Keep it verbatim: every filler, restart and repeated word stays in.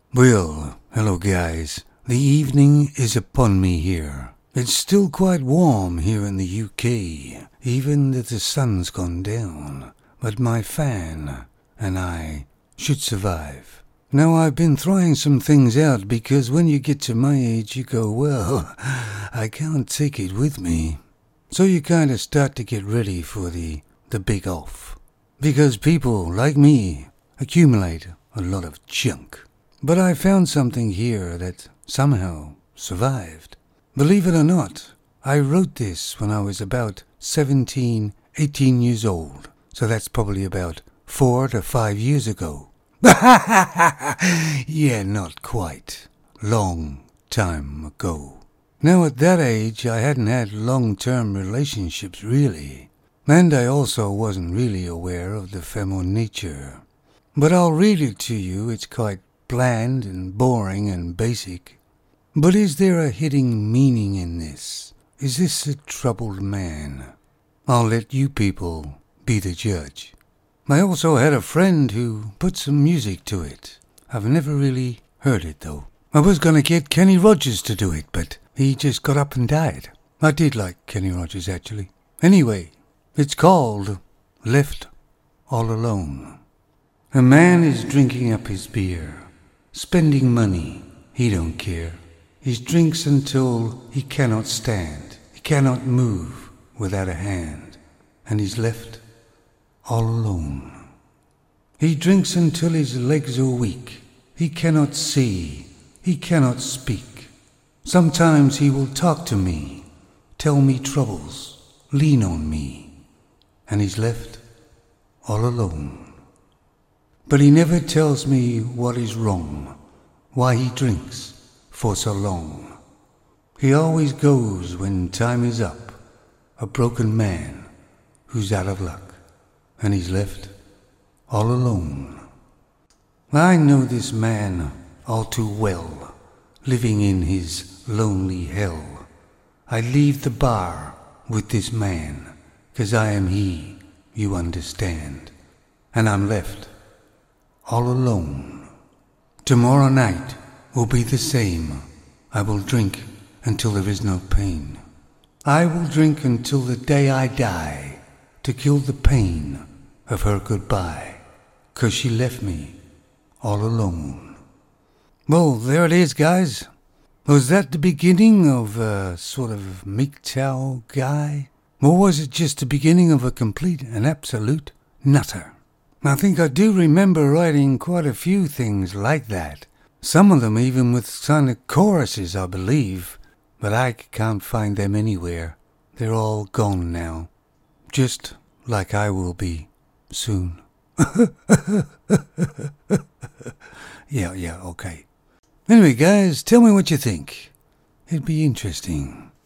Well, hello guys. The evening is upon me here. It's still quite warm here in the U K, even that the sun's gone down. But my fan and I should survive. Now I've been trying some things out because when you get to my age you go, well, I can't take it with me. So you kind of start to get ready for the, the big off. Because people like me accumulate a lot of junk. But I found something here that somehow survived. Believe it or not, I wrote this when I was about seventeen, eighteen years old. So that's probably about four to five years ago. Yeah, not quite. Long time ago. Now at that age, I hadn't had long-term relationships really. And I also wasn't really aware of the feminine nature. But I'll read it to you. It's quite bland and boring and basic. But is there a hidden meaning in this? Is this a troubled man? I'll let you people be the judge. I also had a friend who put some music to it. I've never really heard it though. I was gonna get Kenny Rogers to do it, but he just got up and died. I did like Kenny Rogers actually. Anyway, it's called Left All Alone. A man is drinking up his beer. Spending money, he don't care. He drinks until he cannot stand. He cannot move without a hand. And he's left all alone. He drinks until his legs are weak. He cannot see. He cannot speak. Sometimes he will talk to me, tell me troubles, lean on me. And he's left all alone. But he never tells me what is wrong, why he drinks for so long. He always goes when time is up, a broken man who's out of luck, and he's left all alone. I know this man all too well, living in his lonely hell. I leave the bar with this man, 'cause I am he, you understand, and I'm left all alone. Tomorrow night will be the same. I will drink until there is no pain. I will drink until the day I die, to kill the pain of her goodbye, 'cause she left me all alone. Well, there it is, guys. Was that the beginning of a sort of M G T O W guy? Or was it just the beginning of a complete and absolute nutter? I think I do remember writing quite a few things like that. Some of them even with kind of choruses, I believe. But I can't find them anywhere. They're all gone now. Just like I will be soon. yeah, yeah, okay. Anyway, guys, tell me what you think. It'd be interesting.